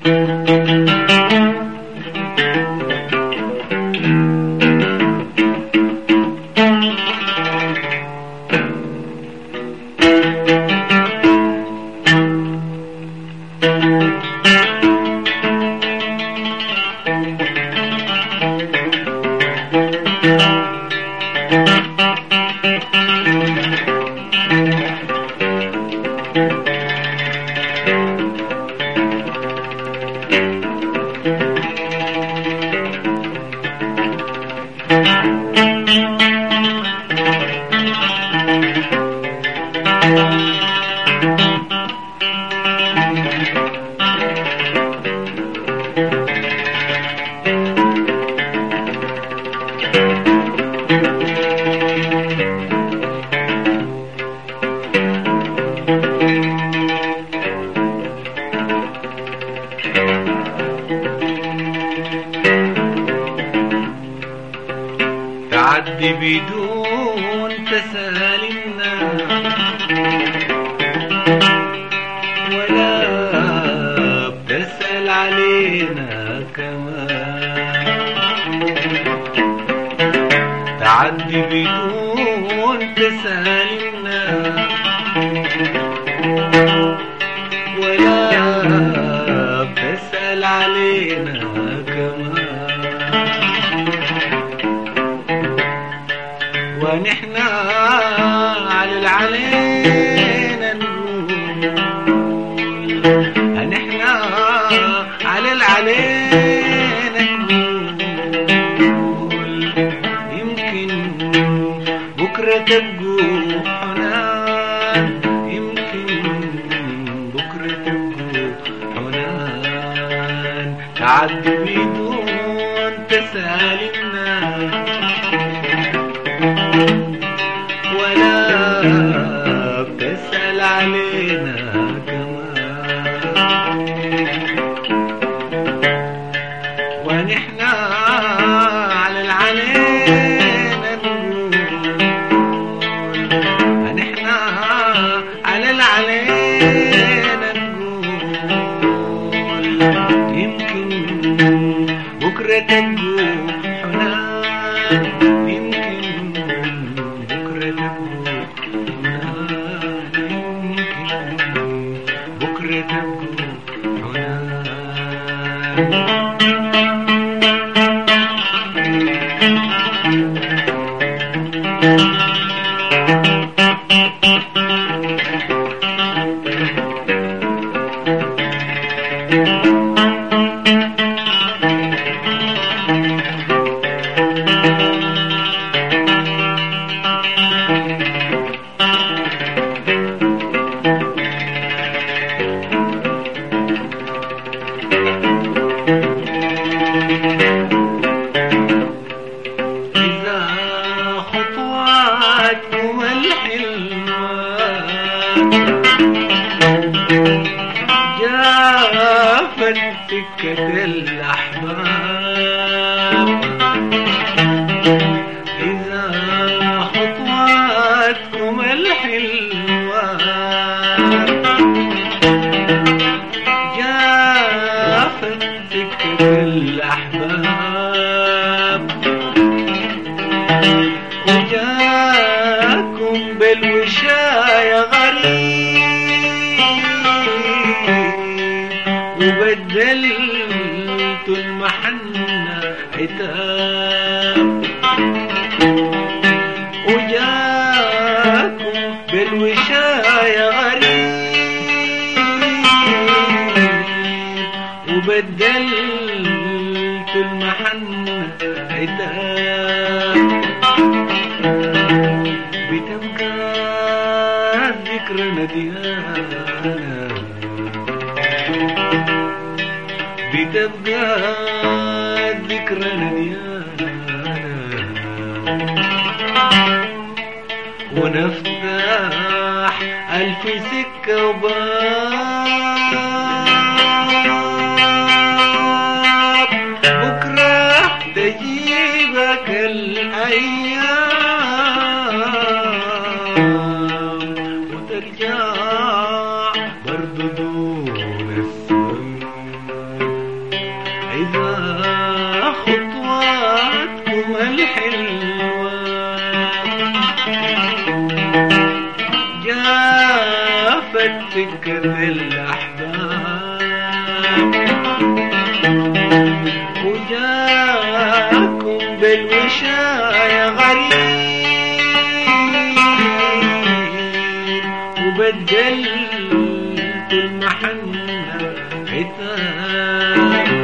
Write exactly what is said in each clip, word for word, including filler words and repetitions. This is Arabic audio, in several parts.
تعدي بدون تسالمنا ولا بتسأل علينا كمان. تعدي بدون تسالمنا ولا بتسأل علينا كمان. ونحن على العلينا نقول، نحن على العلينا نقول يمكن بكرة تبقوا حنان، يمكن بكرة تبقوا حنان. تعدي بدون تسالمنا ولا بتسأل علينا كمان. ونحن على العلينا نقول، نحن على العلينا نقول يمكن بكرة تبقوا حنان، يمكن بكرة تبقوا حنان، يمكن بكرة تبقوا حنان. جافت سكة الأحباب، إذا خطواتكم الحلوة جافت سكة الأحباب، وجاكم بالوشاية غريب وبدلت المحنة عتاب، وجاكم بالوشاية غريب وبدلت المحنة عتاب. بتبقى الذكرى نديانة، بتبقى الذكرى نديانة، ونفتح ألف سكة وباب، بكرة تجيبك الأيام وترجع برضو دون السلام. سكة الأحباب وجاكم بالوشاية غريب وبدلت المحنة عتاب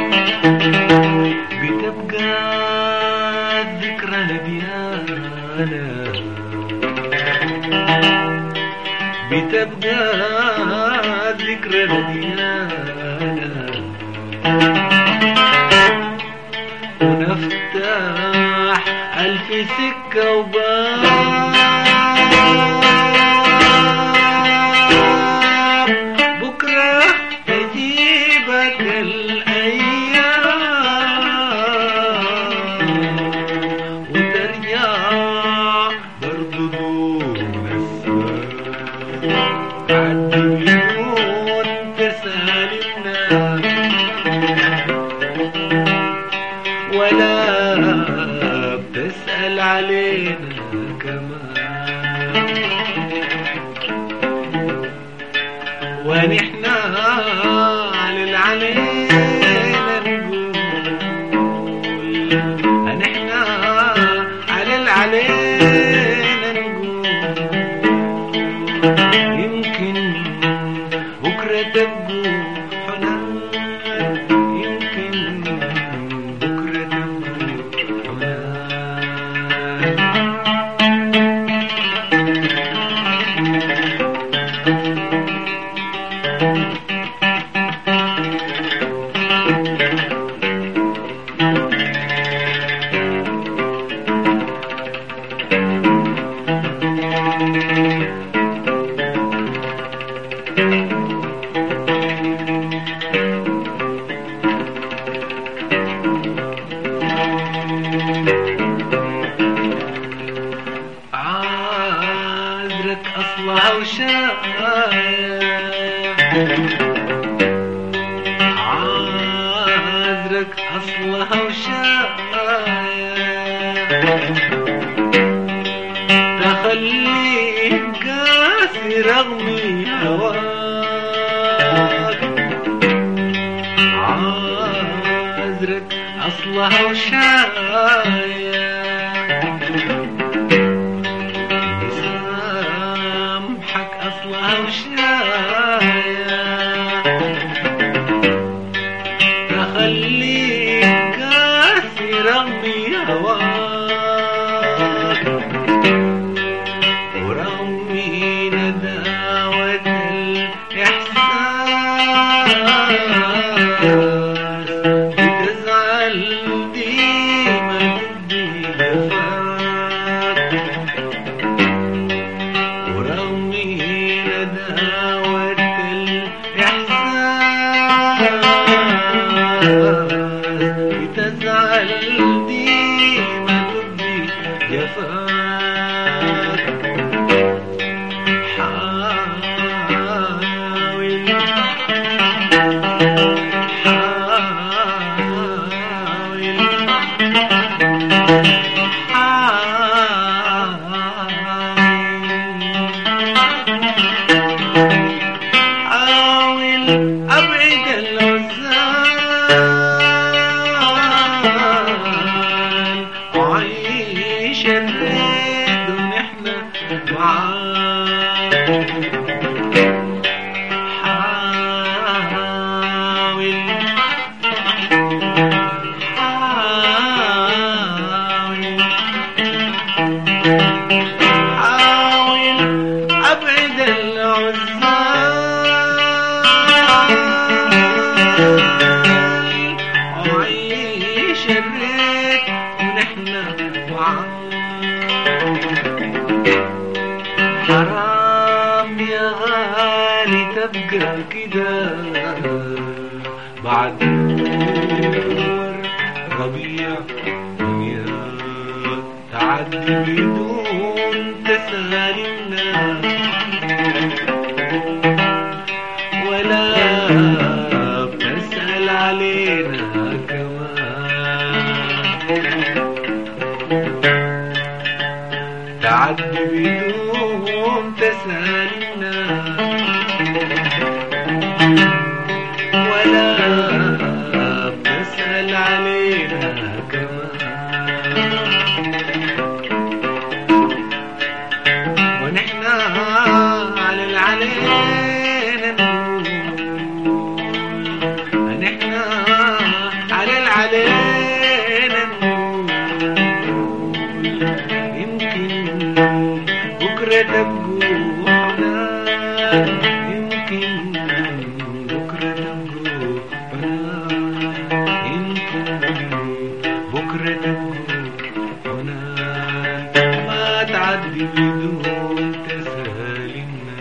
بتبقى الذكرى نديانة بتبقى الذكرى نديانة ونفتح ألف سكة وباب بكرة تجيبك الأيام وترجع برضو دون السبب تعدي بدون تسالمنا ولا بتسأل علينا كمان ونحن على العلينا نقول نحن على العلينا نقول يمكن بكرة تبقوا حنان يمكن بكرة تبقوا عذرك أصلها وشاية عذرك أصلها وشاية تخليك قاسي رغم هواك عذرك أصلها وشاية مسامحك أصلها وشاية تخليك قاسي رغم هواك ورغم نداوة الإحساس بتزعل ديما بدي جفاك ورغم نداوة الإحساس بتزعل ديما بدي جفاك حاول حاول أبعد العزال وعيش الريد ونحن معاك حاول حاول أبعد العزال وعيش الريت ونحن معاك حرام يا غالي تبقى كده بعد نور ربيع دنيا تعدي بدون تسالمنا ولا بتسأل علينا كمان تعدي بدون تسالمنا ولا بتسأل علينا كمان، ونحن على العلينا نقول، نحن على العلينا نقول، يمكن بكرة تبقوا حنان، يمكن بكرة تبقوا حنان، يمكن بكرة تبقوا حنان، ما تعدي بدون تسالينا.